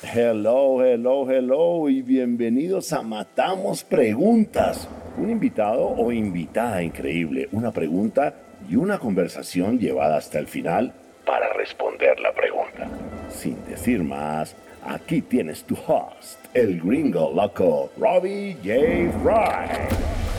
Hello, hello, hello y bienvenidos a Matamos Preguntas. Un invitado o invitada increíble, una pregunta y una conversación llevada hasta el final para responder la pregunta. Sin decir más, aquí tienes tu host, el gringo loco, Robbie J. Fry.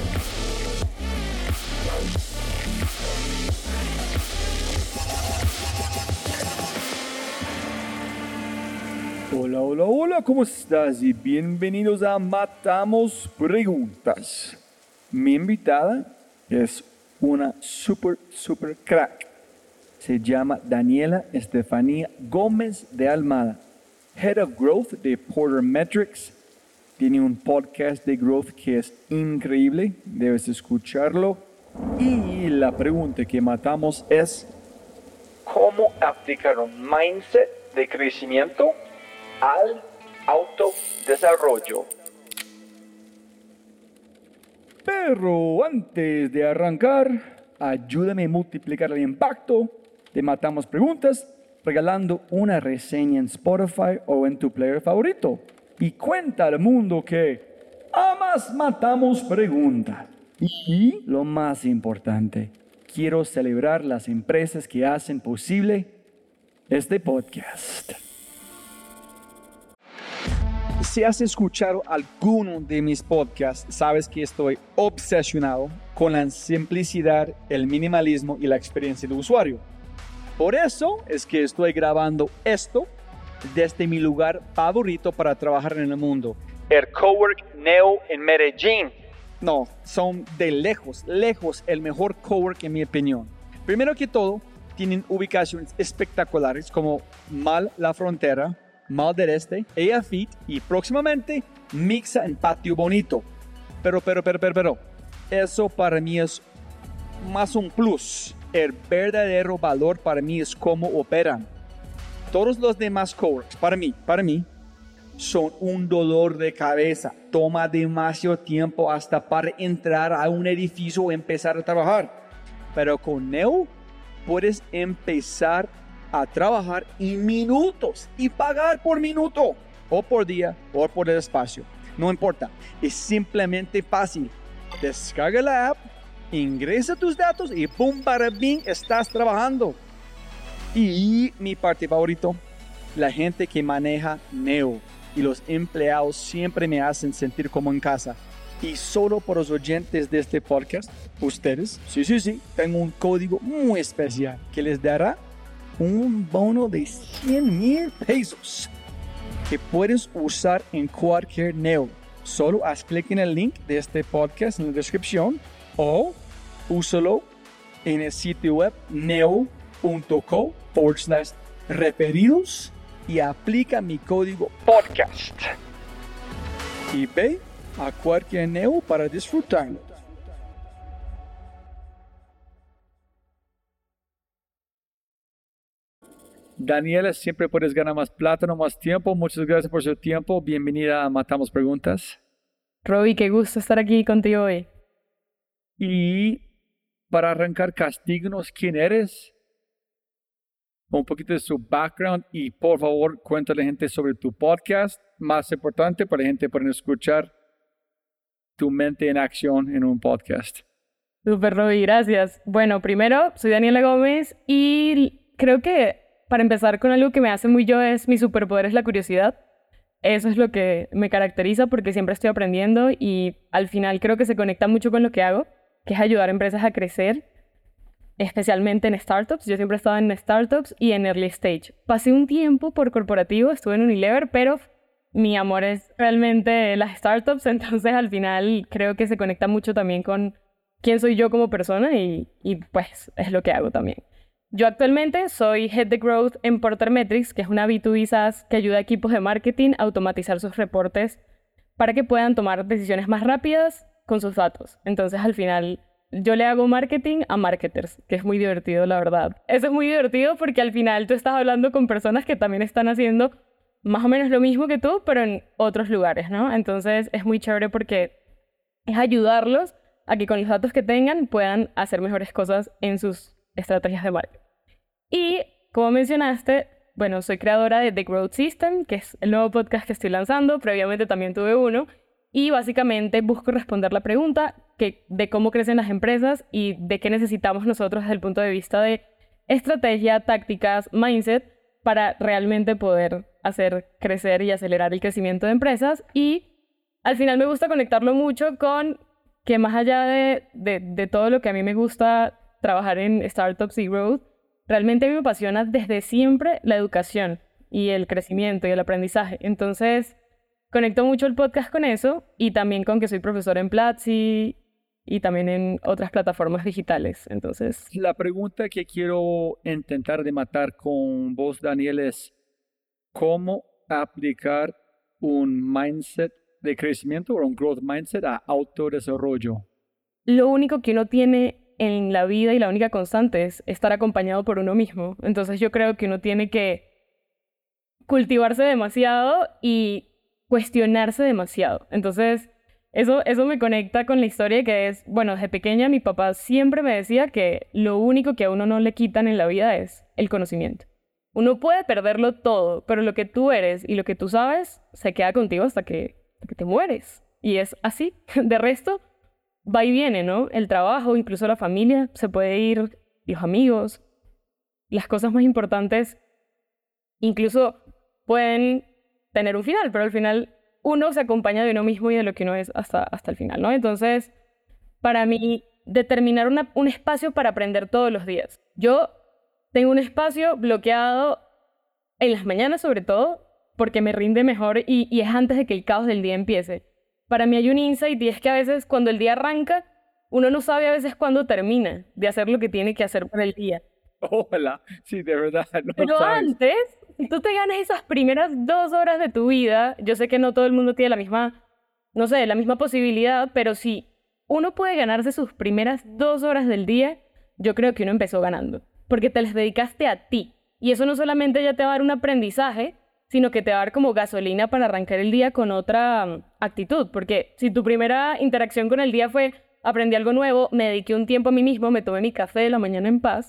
Hola, hola, hola, ¿cómo estás? Y bienvenidos a Matamos Preguntas. Mi invitada es una super crack. Se llama Daniela Estefanía Gómez de Almada, Head of Growth de Porter Metrics. Tiene un podcast de growth que es increíble, debes escucharlo. Y la pregunta que matamos es: ¿cómo aplicar un mindset de crecimiento al autodesarrollo? Pero antes de arrancar, ayúdame a multiplicar el impacto de Matamos Preguntas regalando una reseña en Spotify o en tu player favorito. Y cuenta al mundo que amas Matamos Preguntas. Y lo más importante, quiero celebrar las empresas que hacen posible este podcast. Si has escuchado alguno de mis podcasts, sabes que estoy obsesionado con la simplicidad, el minimalismo y la experiencia del usuario. Por eso es que estoy grabando esto desde mi lugar favorito para trabajar en el mundo, el Cowork Neo en Medellín. No, son de lejos el mejor cowork en mi opinión. Primero que todo, tienen ubicaciones espectaculares como Mall La Frontera, Mall del Este, EAFIT y próximamente Mixa en Patio Bonito. Pero, eso para mí es más un plus. El verdadero valor para mí es cómo operan. Todos los demás coworks, para mí, son un dolor de cabeza. Toma demasiado tiempo hasta para entrar a un edificio o empezar a trabajar. Pero con Neo puedes empezar a trabajar en minutos y pagar por minuto o por día o por el espacio. No importa, es simplemente fácil. Descarga la app, ingresa tus datos y ¡pum! Para bing, estás trabajando. Y mi parte favorito, la gente que maneja Neo y los empleados siempre me hacen sentir como en casa. Y solo por los oyentes de este podcast, ustedes, sí, tengo un código muy especial que les dará un bono de 100,000 pesos que puedes usar en cualquier Neo. Solo haz clic en el link de este podcast en la descripción o úsalo en el sitio web neo.co/referidos y aplica mi código podcast. Y ve a cualquier Neo para disfrutarlo. Daniela, siempre puedes ganar más plata, no más tiempo. Muchas gracias por su tiempo. Bienvenida a Matamos Preguntas. Robbie, qué gusto estar aquí contigo hoy. Y para arrancar, castíganos quién eres, un poquito de su background y por favor cuéntale a la gente sobre tu podcast. Más importante para la gente poder escuchar tu mente en acción en un podcast. Super, Robbie, gracias. Bueno, primero, soy Daniela Gómez y creo que para empezar con algo que me hace muy yo es mi superpoder es la curiosidad. Eso es lo que me caracteriza porque siempre estoy aprendiendo y al final creo que se conecta mucho con lo que hago, que es ayudar a empresas a crecer, especialmente en startups. Yo siempre he estado en startups y en early stage. Pasé un tiempo por corporativo, estuve en Unilever, pero mi amor es realmente las startups, entonces al final creo que se conecta mucho también con quién soy yo como persona y pues es lo que hago también. Yo actualmente soy Head de Growth en Porter Metrics, que es una B2B SaaS que ayuda a equipos de marketing a automatizar sus reportes para que puedan tomar decisiones más rápidas con sus datos. Entonces, al final, yo le hago marketing a marketers, que es muy divertido, la verdad. Eso es muy divertido porque al final tú estás hablando con personas que también están haciendo más o menos lo mismo que tú, pero en otros lugares, ¿no? Entonces, es muy chévere porque es ayudarlos a que con los datos que tengan puedan hacer mejores cosas en sus estrategias de marketing. Y, como mencionaste, bueno, soy creadora de The Growth System, que es el nuevo podcast que estoy lanzando. Previamente también tuve uno. Y básicamente busco responder la pregunta de cómo crecen las empresas y de qué necesitamos nosotros desde el punto de vista de estrategia, tácticas, mindset, para realmente poder hacer crecer y acelerar el crecimiento de empresas. Y al final me gusta conectarlo mucho con que más allá de todo lo que a mí me gusta trabajar en startups y growth, realmente a mí me apasiona desde siempre la educación y el crecimiento y el aprendizaje. Entonces, conecto mucho el podcast con eso y también con que soy profesora en Platzi y también en otras plataformas digitales. Entonces, La pregunta que quiero intentar de matar con vos, Daniel, es cómo aplicar un mindset de crecimiento o un growth mindset a autodesarrollo. lo único que uno tiene en la vida y la única constante es estar acompañado por uno mismo. Entonces yo creo que uno tiene que cultivarse demasiado y cuestionarse demasiado. Entonces eso me conecta con la historia que es, bueno, desde pequeña mi papá siempre me decía que lo único que a uno no le quitan en la vida es el conocimiento. Uno puede perderlo todo, pero lo que tú eres y lo que tú sabes se queda contigo hasta que te mueres. Y es así. De resto, va y viene, ¿no? El trabajo, incluso la familia, se puede ir, los amigos. Las cosas más importantes incluso pueden tener un final, pero al final uno se acompaña de uno mismo y de lo que uno es hasta el final, ¿no? Entonces, para mí, determinar un espacio para aprender todos los días. Yo tengo un espacio bloqueado en las mañanas, sobre todo, porque me rinde mejor y es antes de que el caos del día empiece. Para mí hay un insight y es que a veces cuando el día arranca, uno no sabe a veces cuándo termina de hacer lo que tiene que hacer para el día. Ojalá, sí, de verdad, no Pero sabes. antes, si tú te ganas esas primeras 2 horas de tu vida, yo sé que no todo el mundo tiene la misma, no sé, la misma posibilidad, pero si uno puede ganarse sus primeras 2 horas del día, yo creo que uno empezó ganando, porque te las dedicaste a ti. Y eso no solamente ya te va a dar un aprendizaje, sino que te va a dar como gasolina para arrancar el día con otra actitud, porque si tu primera interacción con el día fue aprendí algo nuevo, me dediqué un tiempo a mí mismo, me tomé mi café de la mañana en paz,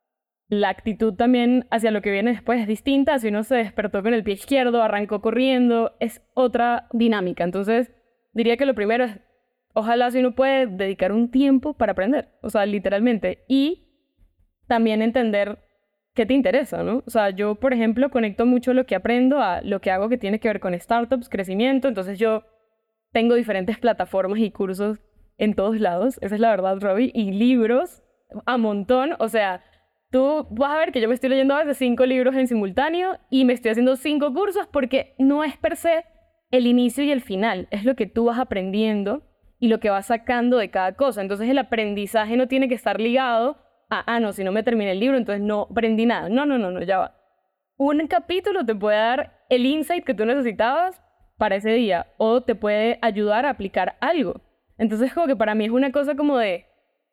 la actitud también hacia lo que viene después es distinta. Si uno se despertó con el pie izquierdo, arrancó corriendo, es otra dinámica. Entonces, diría que lo primero es, ojalá si uno puede dedicar un tiempo para aprender, o sea, literalmente, y también entender qué te interesa, ¿no? O sea, yo, por ejemplo, conecto mucho lo que aprendo a lo que hago que tiene que ver con startups, crecimiento. Entonces, yo tengo diferentes plataformas y cursos en todos lados, esa es la verdad, Robbie, y libros a montón. O sea, tú vas a ver que yo me estoy leyendo a veces 5 libros en simultáneo y me estoy haciendo 5 cursos porque no es per se el inicio y el final, es lo que tú vas aprendiendo y lo que vas sacando de cada cosa. Entonces el aprendizaje no tiene que estar ligado a, no, si no me terminé el libro, entonces no aprendí nada. No, ya va. Un capítulo te puede dar el insight que tú necesitabas para ese día o te puede ayudar a aplicar algo. Entonces como que para mí es una cosa como de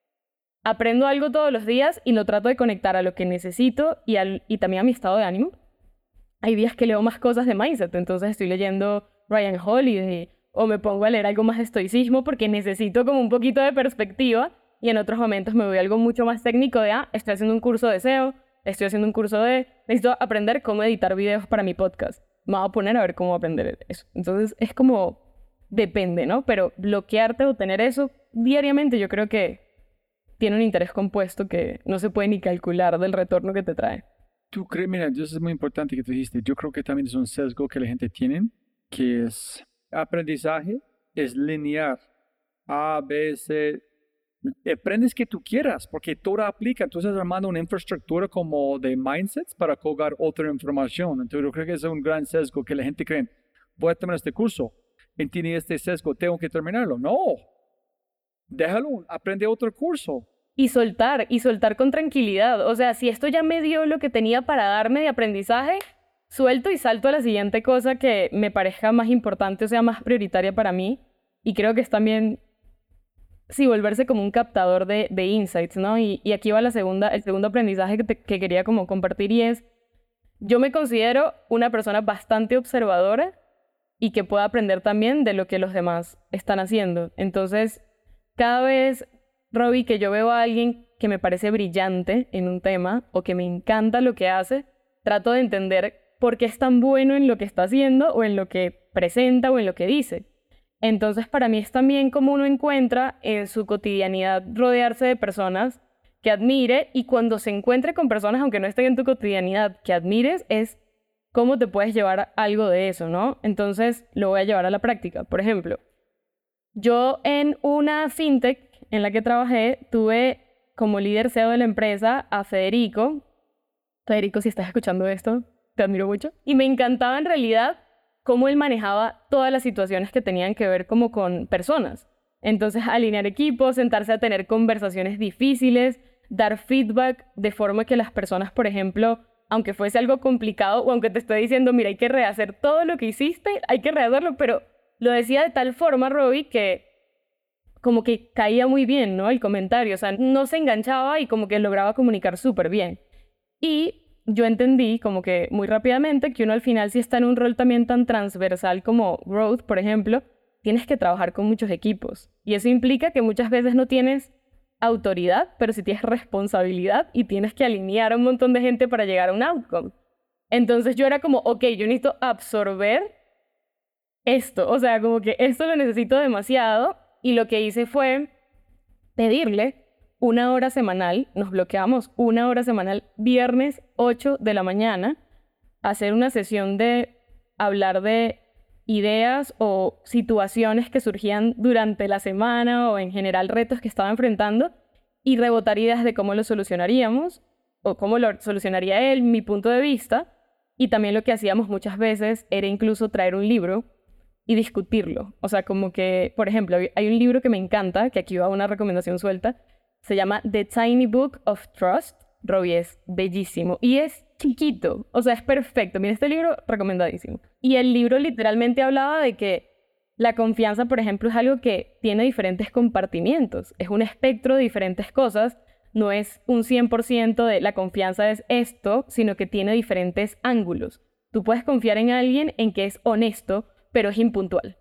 aprendo algo todos los días y lo trato de conectar a lo que necesito y también a mi estado de ánimo. Hay días que leo más cosas de mindset, entonces estoy leyendo Ryan Holiday o me pongo a leer algo más de estoicismo porque necesito como un poquito de perspectiva, y en otros momentos me voy a algo mucho más técnico de, estoy haciendo un curso de SEO, estoy haciendo un curso necesito aprender cómo editar videos para mi podcast. Me voy a poner a ver cómo aprender eso. Entonces es como, depende, ¿no? Pero bloquearte o tener eso diariamente yo creo que tiene un interés compuesto que no se puede ni calcular del retorno que te trae. Tú crees, mira, eso es muy importante que tú dijiste. Yo creo que también es un sesgo que la gente tiene, que es aprendizaje, es lineal. A, B, C. Aprendes que tú quieras, porque todo aplica. Entonces, armando una infraestructura como de mindsets para colgar otra información. Entonces, yo creo que es un gran sesgo que la gente cree, voy a terminar este curso, y tiene este sesgo, tengo que terminarlo. No, déjalo, aprende otro curso. Y soltar con tranquilidad. O sea, si esto ya me dio lo que tenía para darme de aprendizaje, suelto y salto a la siguiente cosa que me parezca más importante, o sea, más prioritaria para mí. Y creo que es también, sí, volverse como un captador de insights, ¿no? Y aquí va el segundo aprendizaje que quería como compartir, y es, yo me considero una persona bastante observadora y que pueda aprender también de lo que los demás están haciendo. Entonces, cada vez, Robbie, que yo veo a alguien que me parece brillante en un tema o que me encanta lo que hace, trato de entender por qué es tan bueno en lo que está haciendo o en lo que presenta o en lo que dice. Entonces, para mí es también como uno encuentra en su cotidianidad rodearse de personas que admire, y cuando se encuentre con personas, aunque no estén en tu cotidianidad, que admires, es cómo te puedes llevar algo de eso, ¿no? Entonces, lo voy a llevar a la práctica. Por ejemplo, yo en una fintech en la que trabajé, tuve como líder CEO de la empresa a Federico. Federico, si estás escuchando esto, te admiro mucho. Y me encantaba en realidad cómo él manejaba todas las situaciones que tenían que ver como con personas. Entonces, alinear equipos, sentarse a tener conversaciones difíciles, dar feedback de forma que las personas, por ejemplo, aunque fuese algo complicado o aunque te esté diciendo, mira, hay que rehacer todo lo que hiciste, hay que rehacerlo, pero lo decía de tal forma, Robbie, que como que caía muy bien, ¿no? El comentario, o sea, no se enganchaba y como que lograba comunicar súper bien. Y yo entendí como que muy rápidamente que uno al final, si está en un rol también tan transversal como Growth, por ejemplo, tienes que trabajar con muchos equipos. Y eso implica que muchas veces no tienes autoridad, pero sí tienes responsabilidad y tienes que alinear a un montón de gente para llegar a un outcome. Entonces yo era como, ok, yo necesito absorber esto, o sea, como que esto lo necesito demasiado, y lo que hice fue pedirle 1 hora semanal, nos bloqueamos 1 hora semanal, viernes 8 de la mañana, hacer una sesión de hablar de ideas o situaciones que surgían durante la semana o en general retos que estaba enfrentando, y rebotar ideas de cómo lo solucionaríamos o cómo lo solucionaría él, mi punto de vista. Y también lo que hacíamos muchas veces era incluso traer un libro y discutirlo. O sea, como que, por ejemplo, hay un libro que me encanta, que aquí va una recomendación suelta, se llama The Tiny Book of Trust. Robbie, es bellísimo y es chiquito, o sea, es perfecto. Mira, este libro, recomendadísimo. Y el libro literalmente hablaba de que la confianza, por ejemplo, es algo que tiene diferentes compartimientos, es un espectro de diferentes cosas, no es un 100% de la confianza es esto, sino que tiene diferentes ángulos. Tú puedes confiar en alguien en que es honesto, pero es impuntual.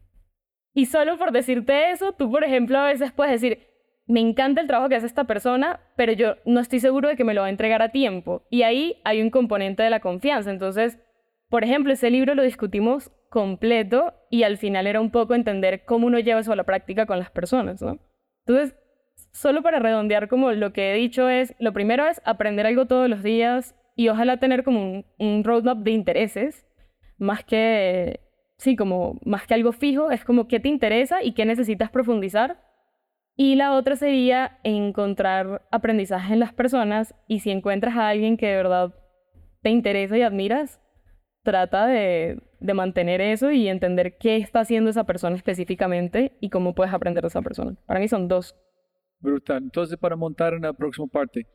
Y solo por decirte eso, tú, por ejemplo, a veces puedes decir, me encanta el trabajo que hace esta persona, pero yo no estoy seguro de que me lo va a entregar a tiempo. Y ahí hay un componente de la confianza. Entonces, por ejemplo, ese libro lo discutimos completo y al final era un poco entender cómo uno lleva eso a la práctica con las personas, ¿no? Entonces, solo para redondear, como lo que he dicho es, lo primero es aprender algo todos los días y ojalá tener como un roadmap de intereses, más que, sí, como más que algo fijo, es como qué te interesa y qué necesitas profundizar. Y la otra sería encontrar aprendizaje en las personas, y si encuentras a alguien que de verdad te interesa y admiras, trata de mantener eso y entender qué está haciendo esa persona específicamente y cómo puedes aprender de esa persona. Para mí son dos. Brutal. Entonces, para montar una próxima parte,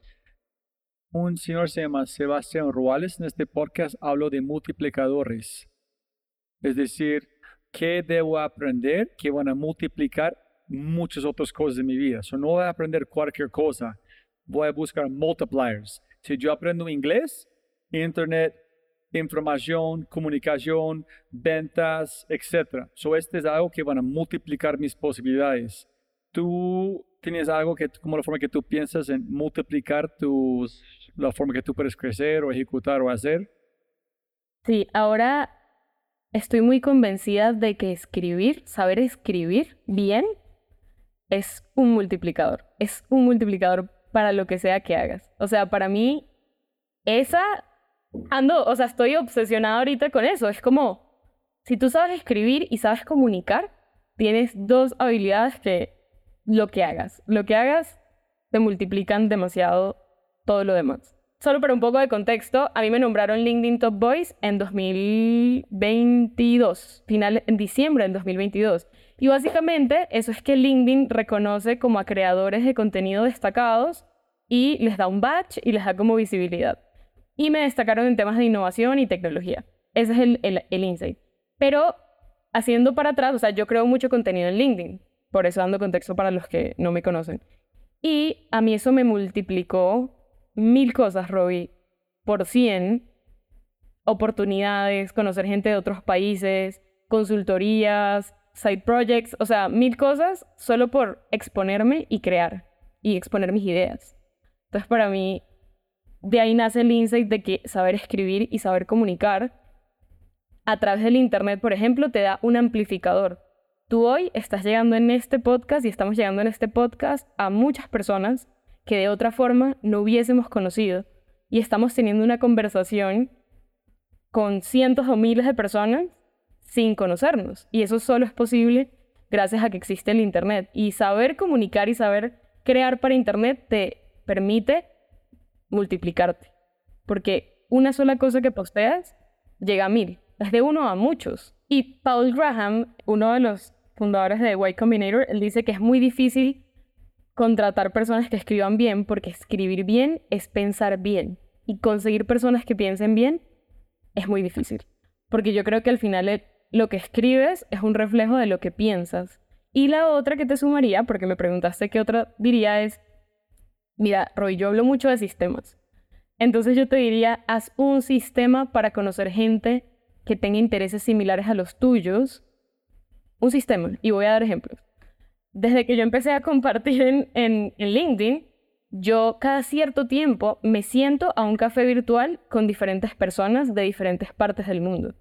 un señor se llama Sebastián Ruales. En este podcast hablo de multiplicadores. Es decir, ¿qué debo aprender que van a multiplicar muchas otras cosas en mi vida? No voy a aprender cualquier cosa. Voy a buscar multipliers. Si yo aprendo inglés, internet, información, comunicación, ventas, etc. Este es algo que van a multiplicar mis posibilidades. ¿Tú tienes algo que, como la forma que tú piensas en multiplicar la forma que tú puedes crecer o ejecutar o hacer? Sí, ahora estoy muy convencida de que saber escribir bien, es un multiplicador. Es un multiplicador para lo que sea que hagas. O sea, para mí, estoy obsesionada ahorita con eso. Es como, si tú sabes escribir y sabes comunicar, tienes dos habilidades que lo que hagas, te multiplican demasiado todo lo demás. Solo para un poco de contexto, a mí me nombraron LinkedIn Top Voice en 2022, en diciembre del 2022. Y básicamente eso es que LinkedIn reconoce como a creadores de contenido destacados y les da un badge y les da como visibilidad. Y me destacaron en temas de innovación y tecnología. Ese es el insight. Pero haciendo para atrás, o sea, yo creo mucho contenido en LinkedIn. Por eso dando contexto para los que no me conocen. Y a mí eso me multiplicó 1000 cosas, Robbie, por 100 oportunidades, conocer gente de otros países, consultorías, side projects, o sea, 1000 cosas solo por exponerme y crear y exponer mis ideas. Entonces, para mí, de ahí nace el insight de que saber escribir y saber comunicar a través del internet, por ejemplo, te da un amplificador. Tú hoy estás llegando en este podcast y estamos llegando en este podcast a muchas personas que de otra forma no hubiésemos conocido y estamos teniendo una conversación con cientos o miles de personas sin conocernos. Y eso solo es posible gracias a que existe el internet. Y saber comunicar y saber crear para internet te permite multiplicarte. Porque una sola cosa que posteas llega a 1000. Es de uno a muchos. Y Paul Graham, uno de los fundadores de Y Combinator, él dice que es muy difícil contratar personas que escriban bien porque escribir bien es pensar bien. Y conseguir personas que piensen bien es muy difícil. Porque yo creo que al final lo que escribes es un reflejo de lo que piensas. Y la otra que te sumaría, porque me preguntaste qué otra diría es, mira, Roy, yo hablo mucho de sistemas. Entonces yo te diría, haz un sistema para conocer gente que tenga intereses similares a los tuyos. Un sistema. Y voy a dar ejemplos. Desde que yo empecé a compartir en LinkedIn, yo cada cierto tiempo me siento a un café virtual con diferentes personas de diferentes partes del mundo.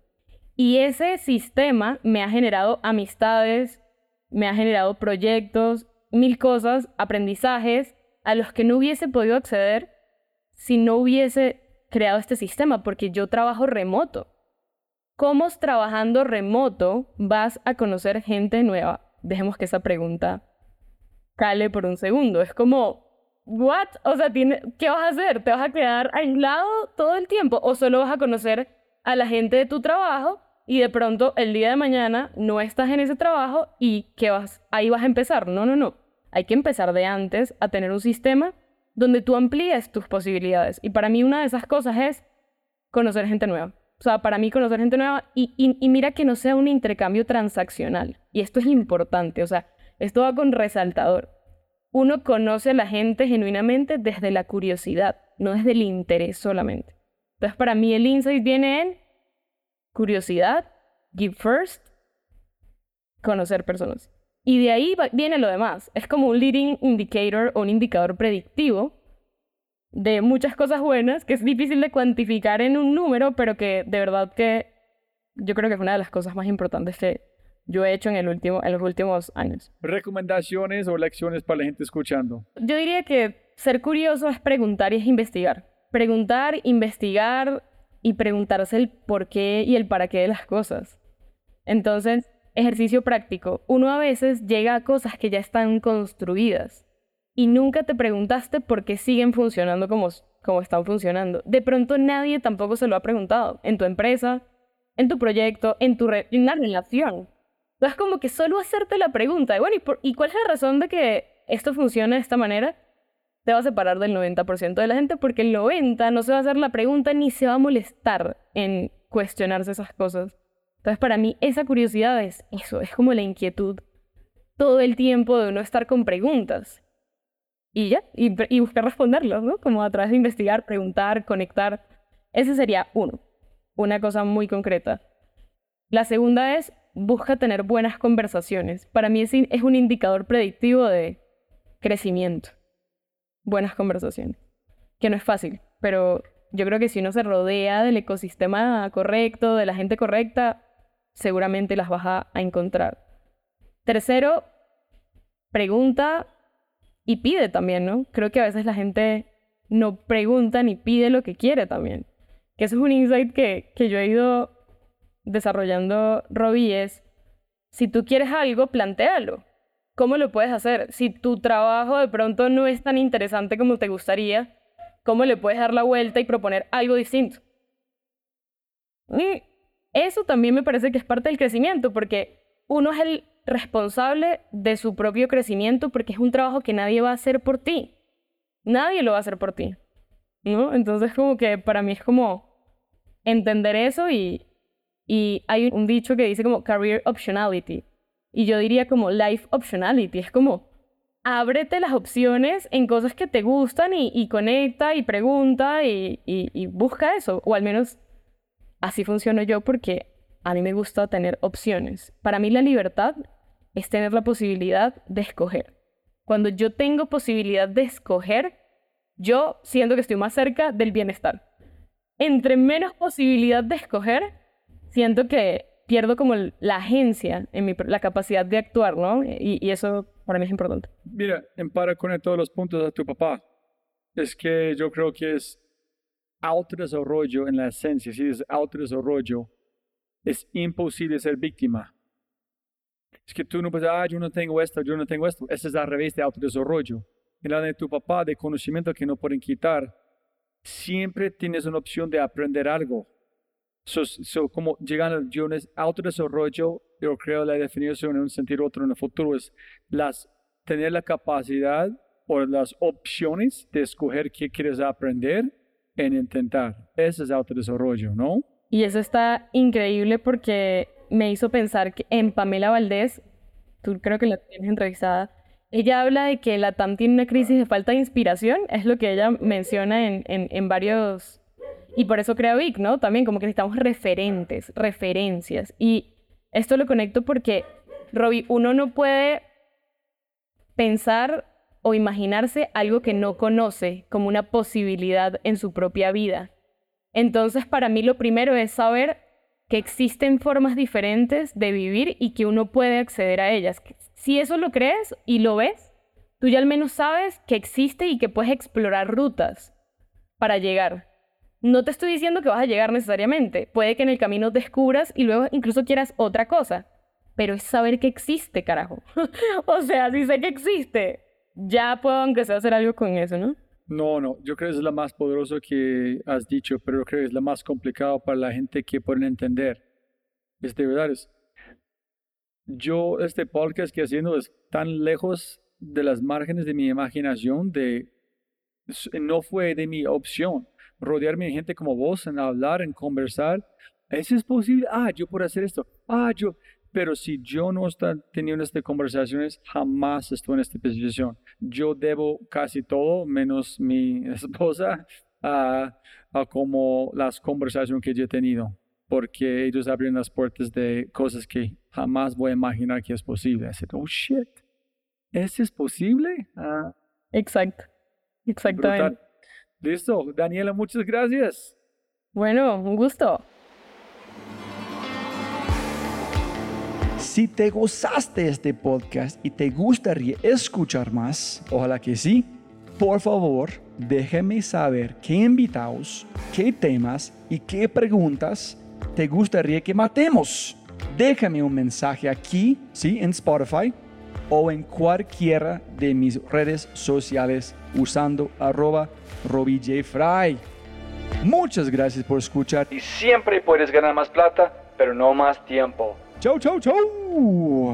Y ese sistema me ha generado amistades, me ha generado proyectos, 1000 cosas, aprendizajes a los que no hubiese podido acceder si no hubiese creado este sistema, porque yo trabajo remoto. ¿Cómo trabajando remoto vas a conocer gente nueva? Dejemos que esa pregunta cale por un segundo. Es como, ¿what? O sea, ¿qué vas a hacer? ¿Te vas a quedar aislado todo el tiempo? ¿O solo vas a conocer a la gente de tu trabajo y de pronto el día de mañana no estás en ese trabajo y ahí vas a empezar? No. Hay que empezar de antes a tener un sistema donde tú amplíes tus posibilidades. Y para mí una de esas cosas es conocer gente nueva. O sea, para mí conocer gente nueva y mira que no sea un intercambio transaccional. Y esto es importante, o sea, esto va con resaltador. Uno conoce a la gente genuinamente desde la curiosidad, no desde el interés solamente. Entonces, para mí el insight viene en curiosidad, give first, conocer personas. Y de ahí viene lo demás. Es como un leading indicator o un indicador predictivo de muchas cosas buenas, que es difícil de cuantificar en un número, pero que de verdad que yo creo que es una de las cosas más importantes que yo he hecho en los últimos años. ¿Recomendaciones o lecciones para la gente escuchando? Yo diría que ser curioso es preguntar y es investigar. Preguntar, investigar y preguntarse el por qué y el para qué de las cosas. Entonces, ejercicio práctico. Uno a veces llega a cosas que ya están construidas y nunca te preguntaste por qué siguen funcionando como están funcionando. De pronto nadie tampoco se lo ha preguntado. En tu empresa, en tu proyecto, en una relación. Entonces como que solo hacerte la pregunta de, bueno, ¿y cuál es la razón de que esto funcione de esta manera? Te va a separar del 90% de la gente porque el 90% no se va a hacer la pregunta ni se va a molestar en cuestionarse esas cosas. Entonces para mí esa curiosidad es eso, es como la inquietud todo el tiempo de uno estar con preguntas. Y ya, y buscar responderlos, ¿no? Como a través de investigar, preguntar, conectar. Ese sería una cosa muy concreta. La segunda es, busca tener buenas conversaciones. Para mí es un indicador predictivo de crecimiento. Buenas conversaciones. Que no es fácil, pero yo creo que si uno se rodea del ecosistema correcto, de la gente correcta, seguramente las vas a encontrar. Tercero, pregunta y pide también, ¿no? Creo que a veces la gente no pregunta ni pide lo que quiere también. Que eso es un insight que yo he ido desarrollando, Robbie, es si tú quieres algo, plantéalo. ¿Cómo lo puedes hacer? Si tu trabajo de pronto no es tan interesante como te gustaría, ¿cómo le puedes dar la vuelta y proponer algo distinto? Y eso también me parece que es parte del crecimiento, porque uno es el responsable de su propio crecimiento porque es un trabajo que nadie va a hacer por ti. Nadie lo va a hacer por ti, ¿no? Entonces como que para mí es como entender eso y hay un dicho que dice como career optionality y yo diría como life optionality. Es como ábrete las opciones en cosas que te gustan y conecta y pregunta y busca eso, o al menos así funciono yo porque a mí me gusta tener opciones. Para mí la libertad es tener la posibilidad de escoger. Cuando yo tengo posibilidad de escoger, yo siento que estoy más cerca del bienestar. Entre menos posibilidad de escoger, siento que pierdo como la agencia, la capacidad de actuar, ¿no? Y eso para mí es importante. Mira, para conectar todos los puntos a tu papá, es que yo creo que es autodesarrollo en la esencia. Si es autodesarrollo, es imposible ser víctima. Es que tú no puedes, yo no tengo esto, yo no tengo esto. Ese es al revés de autodesarrollo. En la de tu papá, de conocimiento que no pueden quitar, siempre tienes una opción de aprender algo. Como llegando al autodesarrollo, yo creo la definición en un sentido u otro en el futuro es tener la capacidad o las opciones de escoger qué quieres aprender en intentar. Ese es autodesarrollo, ¿no? Y eso está increíble porque me hizo pensar que en Pamela Valdés, tú creo que la tienes entrevistada, ella habla de que la TAM tiene una crisis de falta de inspiración, es lo que ella menciona en varios... Y por eso crea Vic, ¿no? También como que necesitamos referencias. Y esto lo conecto porque, Robbie, uno no puede pensar o imaginarse algo que no conoce como una posibilidad en su propia vida. Entonces, para mí lo primero es saber que existen formas diferentes de vivir y que uno puede acceder a ellas. Si eso lo crees y lo ves, tú ya al menos sabes que existe y que puedes explorar rutas para llegar. No te estoy diciendo que vas a llegar necesariamente. Puede que en el camino descubras y luego incluso quieras otra cosa. Pero es saber que existe, carajo. O sea, si sé que existe, ya puedo aunque sea hacer algo con eso, ¿no? No, yo creo que es la más poderosa que has dicho, pero creo que es la más complicada para la gente que pueden entender. Es de verdad, este podcast que haciendo es tan lejos de las márgenes de mi imaginación, no fue de mi opción. Rodearme de gente como vos, en hablar, en conversar. ¿Eso es posible? Yo puedo hacer esto. Pero si yo no estoy teniendo estas conversaciones, jamás estoy en esta posición. Yo debo casi todo, menos mi esposa, a como las conversaciones que yo he tenido. Porque ellos abren las puertas de cosas que jamás voy a imaginar que es posible. Así, shit, ¿eso es posible? Exacto. Exactamente. Brutal. Listo, Daniela, muchas gracias. Bueno, un gusto. Si te gozaste este podcast y te gustaría escuchar más, ojalá que sí, por favor, déjame saber qué invitados, qué temas y qué preguntas te gustaría que matemos. Déjame un mensaje aquí, ¿sí? En Spotify o en cualquiera de mis redes sociales usando @RobbieJFry. Muchas gracias por escuchar y siempre puedes ganar más plata, pero no más tiempo. Chau, chau, chau.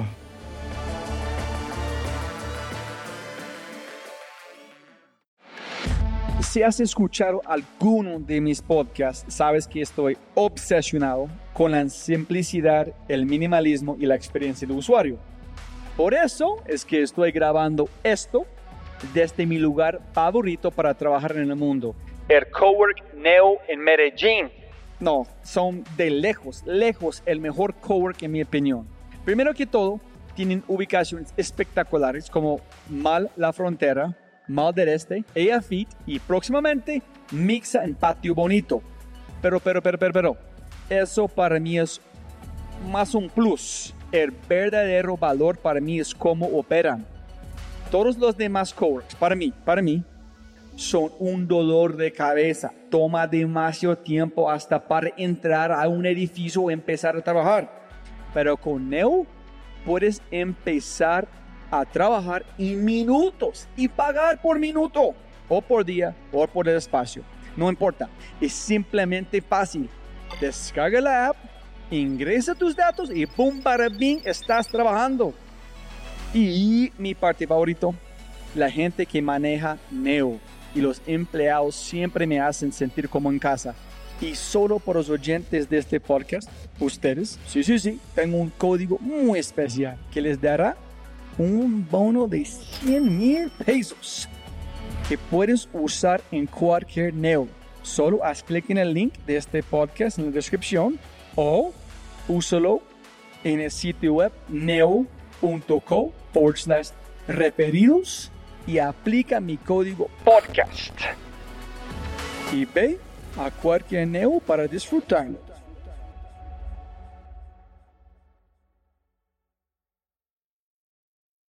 Si has escuchado alguno de mis podcasts, sabes que estoy obsesionado con la simplicidad, el minimalismo y la experiencia de usuario. Por eso es que estoy grabando esto desde mi lugar favorito para trabajar en el mundo, el Cowork Neo en Medellín. No, son de lejos el mejor cowork en mi opinión. Primero que todo, tienen ubicaciones espectaculares como Mall La Frontera, Mall del Este, EAFIT y próximamente Mixa en Patio Bonito. Pero, eso para mí es más un plus. El verdadero valor para mí es cómo operan. Todos los demás coworks, para mí, son un dolor de cabeza. Toma demasiado tiempo hasta para entrar a un edificio o empezar a trabajar. Pero con Neo puedes empezar a trabajar en minutos y pagar por minuto, o por día, o por el espacio. No importa, es simplemente fácil. Descarga la app, ingresa tus datos y ¡pum! Para bing, estás trabajando. Y mi parte favorito, la gente que maneja Neo y los empleados siempre me hacen sentir como en casa. Y solo por los oyentes de este podcast, ustedes, sí, tengo un código muy especial que les dará un bono de 100,000 pesos que puedes usar en cualquier Neo. Solo haz clic en el link de este podcast en la descripción o úsalo en el sitio web neo.co/referidos y aplica mi código podcast. Y ve a cualquier neo para disfrutarlo.